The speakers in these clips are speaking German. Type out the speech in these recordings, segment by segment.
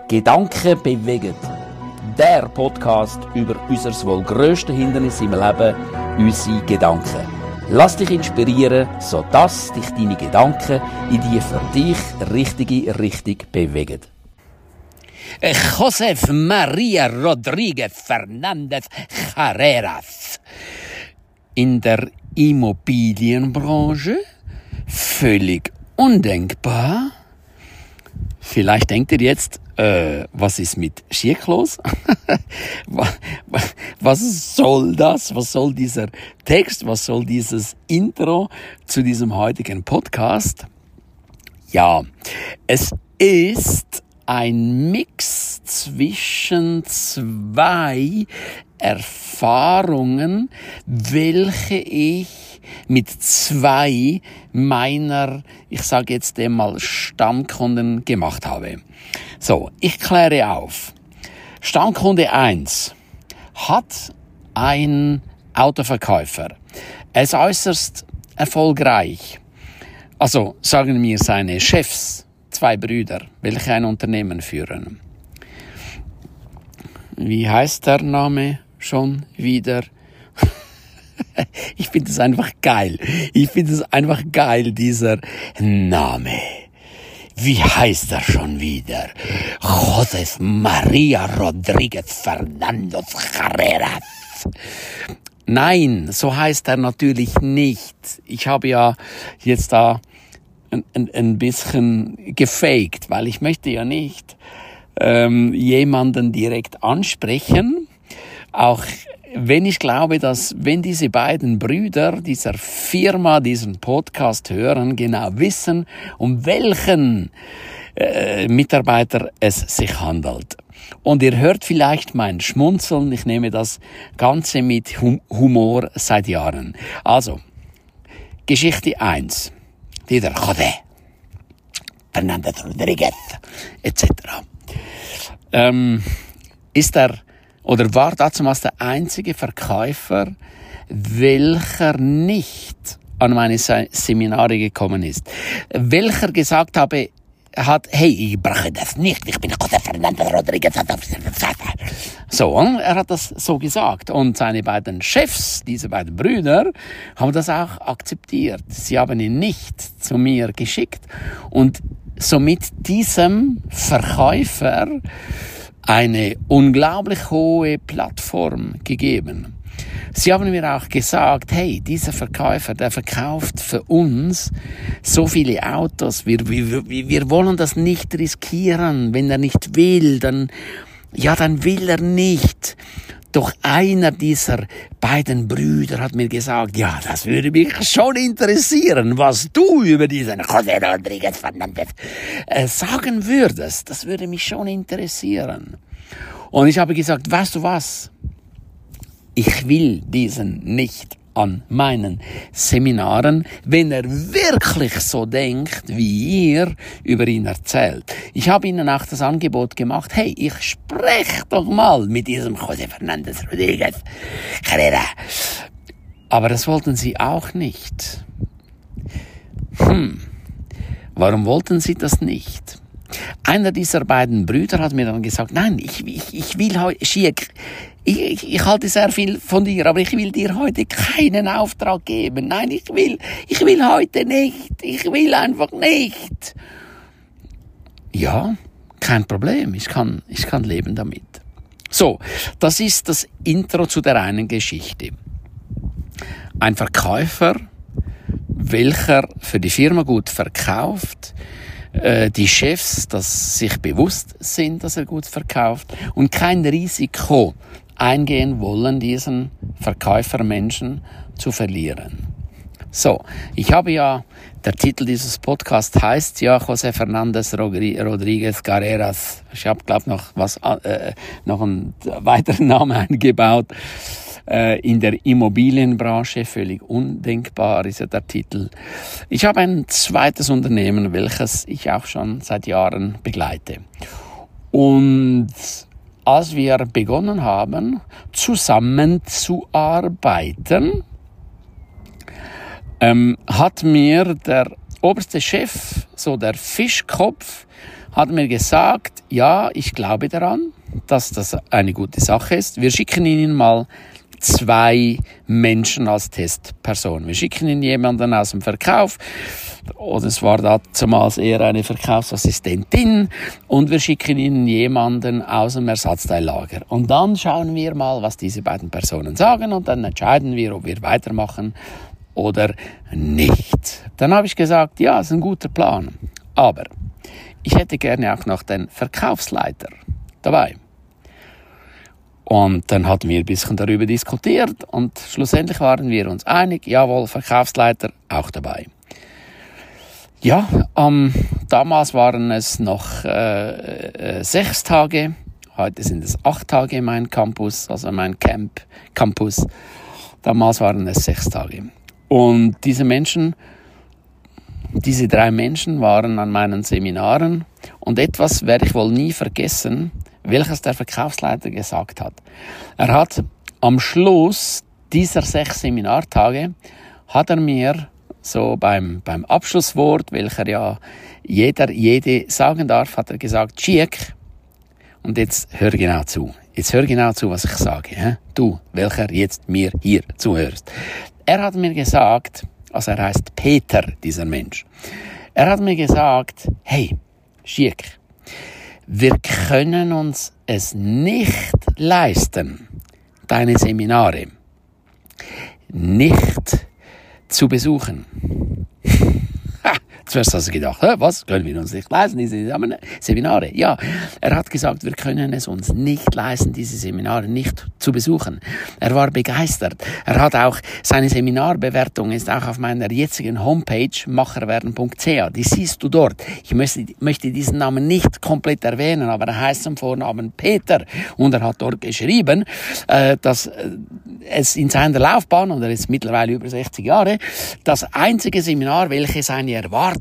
Gedanken bewegen. Der Podcast über unser wohl grösstes Hindernis im Leben, unsere Gedanken. Lass dich inspirieren, sodass dich deine Gedanken in die für dich richtige Richtung bewegen. José María Rodríguez Fernández Carreras. In der Immobilienbranche völlig undenkbar. Vielleicht denkt ihr jetzt, was ist mit Schick los? Was soll das? Was soll dieser Text? Was soll dieses Intro zu diesem heutigen Podcast? Ja, es ist ein Mix zwischen zwei Erfahrungen, welche ich mit zwei meiner, ich sage jetzt einmal, Stammkunden gemacht habe. So, ich kläre auf. Stammkunde 1 hat ein Autoverkäufer. Er ist äußerst erfolgreich. Also sagen mir seine Chefs, zwei Brüder, welche ein Unternehmen führen. Wie heißt der Name schon wieder? Ich finde es einfach geil. Dieser Name. Wie heißt er schon wieder? José María Rodríguez Fernández Carreras. Nein, so heißt er natürlich nicht. Ich habe ja jetzt da ein bisschen gefaked, weil ich möchte ja nicht jemanden direkt ansprechen. Auch wenn ich glaube, dass wenn diese beiden Brüder dieser Firma diesen Podcast hören, genau wissen, um welchen Mitarbeiter es sich handelt. Und ihr hört vielleicht mein Schmunzeln, ich nehme das Ganze mit Humor seit Jahren. Also, Geschichte 1. Dieser José Fernández Rodríguez etc. War damals der einzige Verkäufer, welcher nicht an meine Seminare gekommen ist. Welcher gesagt hat, hey, ich brauche das nicht, ich bin José Fernández Rodríguez. So, er hat das so gesagt. Und seine beiden Chefs, diese beiden Brüder, haben das auch akzeptiert. Sie haben ihn nicht zu mir geschickt und somit diesem Verkäufer eine unglaublich hohe Plattform gegeben. Sie haben mir auch gesagt, hey, dieser Verkäufer, der verkauft für uns so viele Autos, wir wollen das nicht riskieren. Wenn er nicht will, dann will er nicht. Doch einer dieser beiden Brüder hat mir gesagt, ja, das würde mich schon interessieren, was du über diesen José Rodríguez Fernández sagen würdest. Das würde mich schon interessieren. Und ich habe gesagt, weißt du was? Ich will diesen nicht an meinen Seminaren, wenn er wirklich so denkt, wie ihr über ihn erzählt. Ich habe ihnen auch das Angebot gemacht, hey, ich spreche doch mal mit diesem José Fernández Rodríguez Carrera. Aber das wollten sie auch nicht. Warum wollten sie das nicht? Einer dieser beiden Brüder hat mir dann gesagt, nein, ich will heute, Schick, ich halte sehr viel von dir, aber ich will dir heute keinen Auftrag geben. Nein, ich will heute nicht. Ich will einfach nicht. Ja, kein Problem. Ich kann leben damit. So, das ist das Intro zu der einen Geschichte. Ein Verkäufer, welcher für die Firma gut verkauft, die Chefs, dass sich bewusst sind, dass er gut verkauft und kein Risiko eingehen wollen, diesen Verkäufermenschen zu verlieren. So, ich habe ja, der Titel dieses Podcasts heißt ja José Fernández Rodríguez Carreras. Ich habe, glaube noch einen weiteren Namen eingebaut. In der Immobilienbranche, völlig undenkbar ist ja der Titel. Ich habe ein zweites Unternehmen, welches ich auch schon seit Jahren begleite. Und als wir begonnen haben, zusammenzuarbeiten, hat mir der oberste Chef, so der Fischkopf, hat mir gesagt, ja, ich glaube daran, dass das eine gute Sache ist. Wir schicken Ihnen mal 2 Menschen als Testperson. Wir schicken Ihnen jemanden aus dem Verkauf, oder es war damals eher eine Verkaufsassistentin, und wir schicken Ihnen jemanden aus dem Ersatzteillager. Und dann schauen wir mal, was diese beiden Personen sagen, und dann entscheiden wir, ob wir weitermachen oder nicht. Dann habe ich gesagt, ja, ist ein guter Plan, aber ich hätte gerne auch noch den Verkaufsleiter dabei. Und dann hatten wir ein bisschen darüber diskutiert und schlussendlich waren wir uns einig, jawohl, Verkaufsleiter auch dabei. Ja, damals waren es noch 6 Tage, heute sind es 8 Tage mein Campus, also mein Campus. Damals waren es 6 Tage. Und diese 3 Menschen waren an meinen Seminaren, und etwas werde ich wohl nie vergessen, welches der Verkaufsleiter gesagt hat. Er hat am Schluss dieser 6 Seminartage, hat er mir so beim Abschlusswort, welcher ja jede sagen darf, hat er gesagt, Schiek, und jetzt hör genau zu. Jetzt hör genau zu, was ich sage. He? Du, welcher jetzt mir hier zuhörst. Er hat mir gesagt, also er heißt Peter, dieser Mensch. Er hat mir gesagt, hey, Schiek, wir können uns es nicht leisten, deine Seminare nicht zu besuchen. Zuerst hast du gedacht, was, können wir uns nicht leisten, diese Seminare? Ja, er hat gesagt, wir können es uns nicht leisten, diese Seminare nicht zu besuchen. Er war begeistert. Er hat auch, seine Seminarbewertung ist auch auf meiner jetzigen Homepage, macherwerden.ch. Die siehst du dort. Ich möchte diesen Namen nicht komplett erwähnen, aber er heißt zum Vornamen Peter. Und er hat dort geschrieben, dass es in seiner Laufbahn, und er ist mittlerweile über 60 Jahre, das einzige Seminar, welches seine Erwartungen,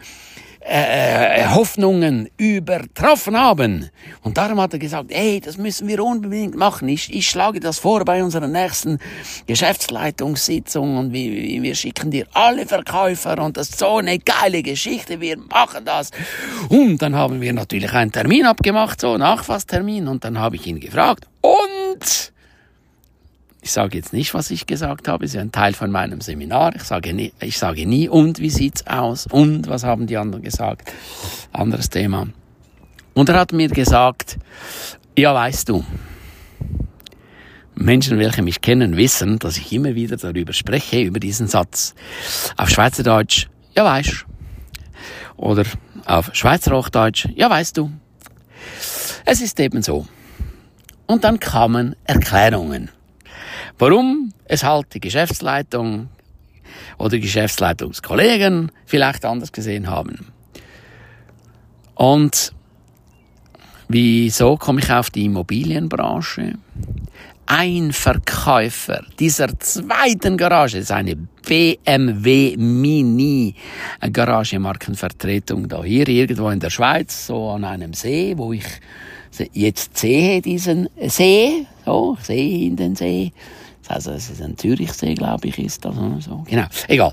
Hoffnungen übertroffen haben. Und darum hat er gesagt, das müssen wir unbedingt machen. Ich schlage das vor bei unserer nächsten Geschäftsleitungssitzung, und wir schicken dir alle Verkäufer, und das ist so eine geile Geschichte, wir machen das. Und dann haben wir natürlich einen Termin abgemacht, so Nachfasstermin, und dann habe ich ihn gefragt, und ich sage jetzt nicht, was ich gesagt habe, ist ja ein Teil von meinem Seminar. Ich sage nie, und wie sieht's aus? Und was haben die anderen gesagt? Anderes Thema. Und er hat mir gesagt, ja, weißt du, Menschen, welche mich kennen, wissen, dass ich immer wieder darüber spreche, über diesen Satz. Auf Schweizerdeutsch, ja, weißt. Oder auf Schweizer Hochdeutsch, ja, weißt du. Es ist eben so. Und dann kamen Erklärungen. Warum es halt die Geschäftsleitung oder Geschäftsleitungskollegen vielleicht anders gesehen haben. Und wieso komme ich auf die Immobilienbranche? Ein Verkäufer dieser zweiten Garage, ist eine BMW Mini Garagemarkenvertretung da hier irgendwo in der Schweiz, so an einem See, wo ich jetzt sehe diesen See, so, ich sehe in den See. Also es ist ein Zürichsee, glaube ich, ist das so. Genau, egal.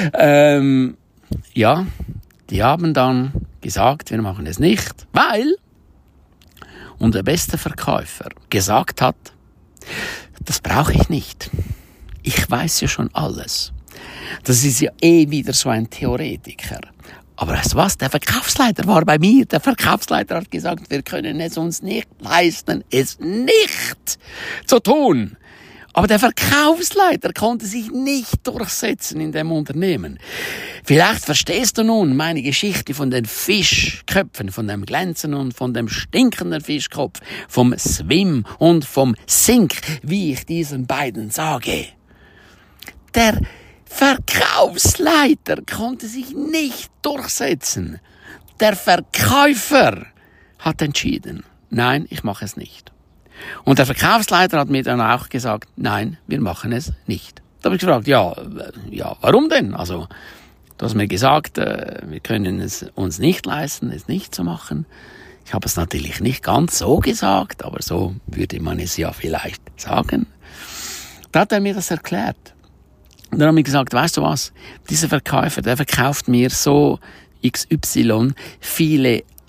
Ja, die haben dann gesagt, wir machen es nicht, weil unser bester Verkäufer gesagt hat, das brauche ich nicht. Ich weiß ja schon alles. Das ist ja wieder so ein Theoretiker. Aber weißt du was? Der Verkaufsleiter war bei mir. Der Verkaufsleiter hat gesagt, wir können es uns nicht leisten, es nicht zu tun. Aber der Verkaufsleiter konnte sich nicht durchsetzen in dem Unternehmen. Vielleicht verstehst du nun meine Geschichte von den Fischköpfen, von dem glänzenden und von dem stinkenden Fischkopf, vom Swim und vom Sink, wie ich diesen beiden sage. Der Verkaufsleiter konnte sich nicht durchsetzen. Der Verkäufer hat entschieden, nein, ich mache es nicht. Und der Verkaufsleiter hat mir dann auch gesagt, nein, wir machen es nicht. Da habe ich gefragt, ja, warum denn? Also, du hast mir gesagt, wir können es uns nicht leisten, es nicht zu machen. Ich habe es natürlich nicht ganz so gesagt, aber so würde man es ja vielleicht sagen. Da hat er mir das erklärt. Und dann habe ich gesagt, weißt du was, dieser Verkäufer, der verkauft mir so XY viele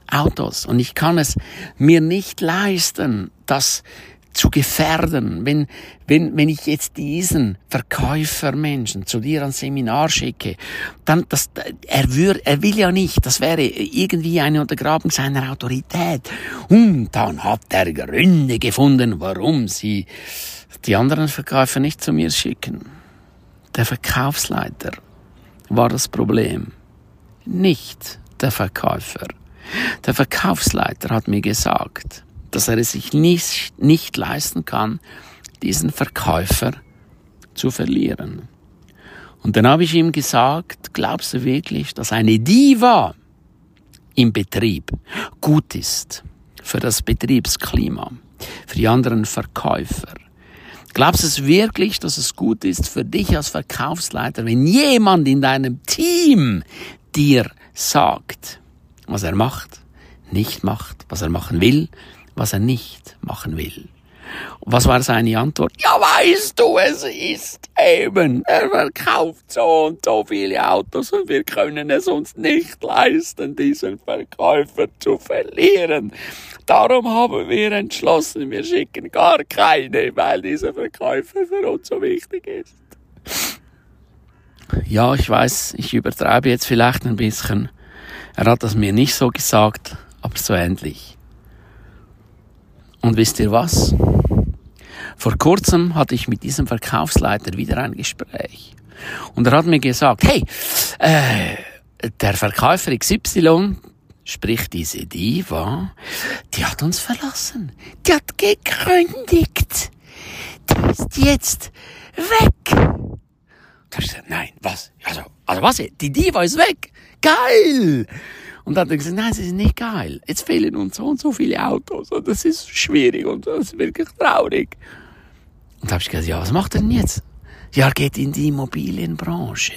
Autos. Und ich kann es mir nicht leisten, das zu gefährden, wenn ich jetzt diesen Verkäufermenschen zu dir ans Seminar schicke, dann er will ja nicht, das wäre irgendwie eine Untergrabung seiner Autorität. Und dann hat er Gründe gefunden, warum sie die anderen Verkäufer nicht zu mir schicken. Der Verkaufsleiter war das Problem, nicht der Verkäufer. Der Verkaufsleiter hat mir gesagt, dass er es sich nicht leisten kann, diesen Verkäufer zu verlieren. Und dann habe ich ihm gesagt, glaubst du wirklich, dass eine Diva im Betrieb gut ist für das Betriebsklima, für die anderen Verkäufer? Glaubst du es wirklich, dass es gut ist für dich als Verkaufsleiter, wenn jemand in deinem Team dir sagt, was er macht, nicht macht, was er machen will, was er nicht machen will? Und was war seine Antwort? Ja, weißt du, es ist eben, er verkauft so und so viele Autos und wir können es uns nicht leisten, diesen Verkäufer zu verlieren. Darum haben wir entschlossen, wir schicken gar keine, weil dieser Verkäufer für uns so wichtig ist. Ja, ich weiß, ich übertreibe jetzt vielleicht ein bisschen. Er hat das mir nicht so gesagt, aber so ähnlich. Und wisst ihr was? Vor kurzem hatte ich mit diesem Verkaufsleiter wieder ein Gespräch. Und er hat mir gesagt, hey, der Verkäufer XY, sprich diese Diva, die hat uns verlassen. Die hat gekündigt. Die ist jetzt weg. Da habe ich gesagt, nein, was? Also was? Die Diva ist weg. Geil! Und dann hat er gesagt, nein, es ist nicht geil. Jetzt fehlen uns so und so viele Autos und das ist schwierig und das ist wirklich traurig. Und da habe ich gesagt, ja, was macht er denn jetzt? Ja, er geht in die Immobilienbranche.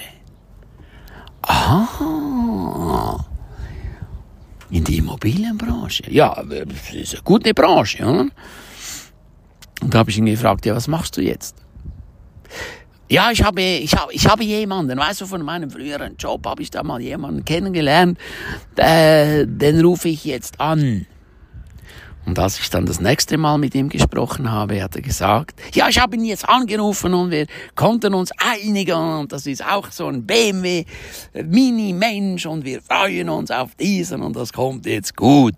Aha. In die Immobilienbranche. Ja, das ist eine gute Branche, oder? Und da habe ich ihn gefragt, ja, was machst du jetzt? Ja, ich habe jemanden, weißt du, von meinem früheren Job habe ich da mal jemanden kennengelernt, den rufe ich jetzt an. Und als ich dann das nächste Mal mit ihm gesprochen habe, hat er gesagt, ja, ich habe ihn jetzt angerufen und wir konnten uns einigen und das ist auch so ein BMW Mini-Mensch und wir freuen uns auf diesen und das kommt jetzt gut.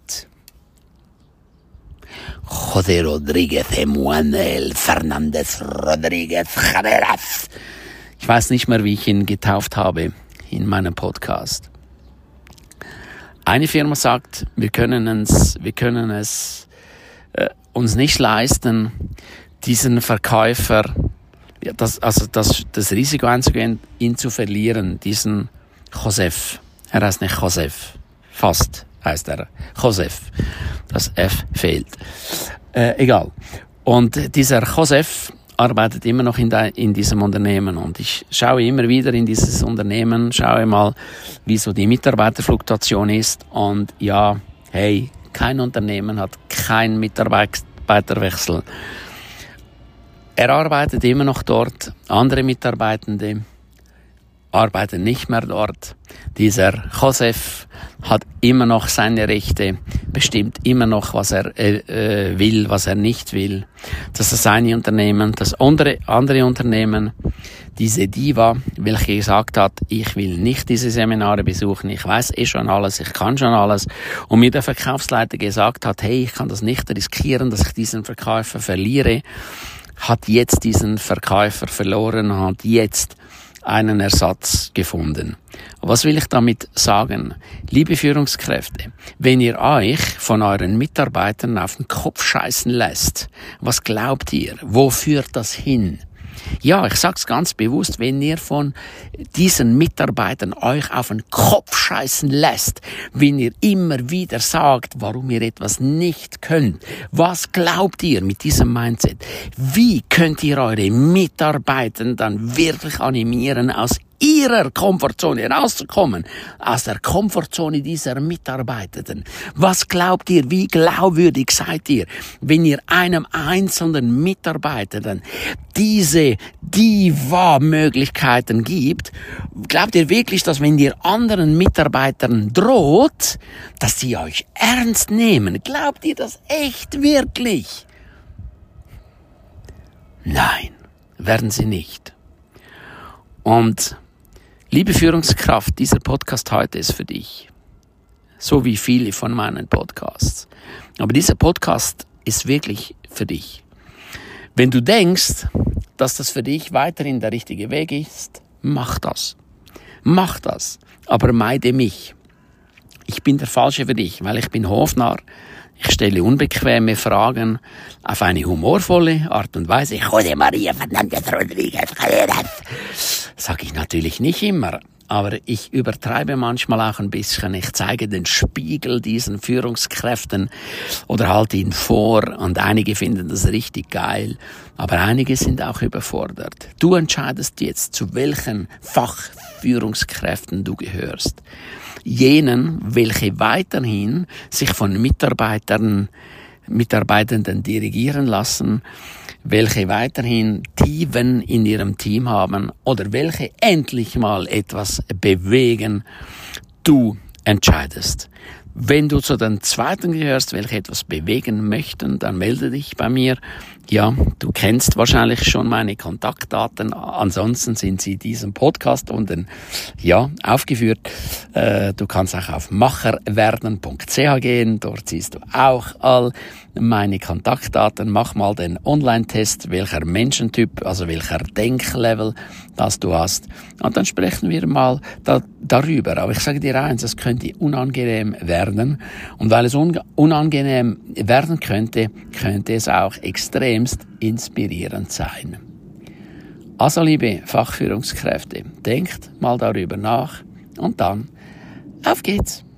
José Rodríguez Emanuel Fernández Rodríguez Javeras. Ich weiß nicht mehr, wie ich ihn getauft habe in meinem Podcast. Eine Firma sagt, wir können es uns nicht leisten, diesen Verkäufer, das Risiko einzugehen, ihn zu verlieren, diesen Josef. Er heißt nicht Josef, fast heißt er Josef. Das F fehlt. Egal. Und dieser Josef arbeitet immer noch in diesem Unternehmen und ich schaue immer wieder in dieses Unternehmen, schaue mal, wie so die Mitarbeiterfluktuation ist und ja, hey, kein Unternehmen hat keinen Mitarbeiterwechsel. Er arbeitet immer noch dort, andere Mitarbeitende arbeiten nicht mehr dort. Dieser Josef hat immer noch seine Rechte, bestimmt immer noch, was er will, was er nicht will. Das ist seine Unternehmen. Das andere Unternehmen, diese Diva, welche gesagt hat, ich will nicht diese Seminare besuchen, ich weiß schon alles, ich kann schon alles. Und mir der Verkaufsleiter gesagt hat, hey, ich kann das nicht riskieren, dass ich diesen Verkäufer verliere, hat jetzt diesen Verkäufer verloren, hat jetzt einen Ersatz gefunden. Was will ich damit sagen? Liebe Führungskräfte, wenn ihr euch von euren Mitarbeitern auf den Kopf scheißen lässt, was glaubt ihr? Wo führt das hin? Ja, ich sag's ganz bewusst, wenn ihr von diesen Mitarbeitern euch auf den Kopf scheißen lässt, wenn ihr immer wieder sagt, warum ihr etwas nicht könnt, was glaubt ihr mit diesem Mindset? Wie könnt ihr eure Mitarbeiter dann wirklich animieren, aus ihrer Komfortzone rauszukommen, aus der Komfortzone dieser Mitarbeitenden. Was glaubt ihr, wie glaubwürdig seid ihr, wenn ihr einem einzelnen Mitarbeitenden diese Diva-Möglichkeiten gibt? Glaubt ihr wirklich, dass wenn ihr anderen Mitarbeitern droht, dass sie euch ernst nehmen? Glaubt ihr das echt wirklich? Nein, werden sie nicht. Und liebe Führungskraft, dieser Podcast heute ist für dich. So wie viele von meinen Podcasts. Aber dieser Podcast ist wirklich für dich. Wenn du denkst, dass das für dich weiterhin der richtige Weg ist, mach das. Mach das. Aber meide mich. Ich bin der Falsche für dich, weil ich bin Hofnarr. Ich stelle unbequeme Fragen auf eine humorvolle Art und Weise. José María Fernández Rodríguez. Sag ich natürlich nicht immer, aber ich übertreibe manchmal auch ein bisschen. Ich zeige den Spiegel diesen Führungskräften oder halte ihn vor und einige finden das richtig geil, aber einige sind auch überfordert. Du entscheidest jetzt, zu welchen Fachführungskräften du gehörst. Jenen, welche weiterhin sich von Mitarbeitenden dirigieren lassen, welche weiterhin Tiefen in ihrem Team haben oder welche endlich mal etwas bewegen, du entscheidest. Wenn du zu den Zweiten gehörst, welche etwas bewegen möchten, dann melde dich bei mir. Ja, du kennst wahrscheinlich schon meine Kontaktdaten. Ansonsten sind sie in diesem Podcast unten aufgeführt. Du kannst auch auf macherwerden.ch gehen. Dort siehst du auch all meine Kontaktdaten. Mach mal den Online-Test, welcher Menschentyp, also welcher Denklevel das du hast. Und dann sprechen wir mal darüber. Aber ich sage dir eins, es könnte unangenehm werden. Und weil es unangenehm werden könnte es auch extremst inspirierend sein. Also, liebe Fachführungskräfte, denkt mal darüber nach und dann auf geht's!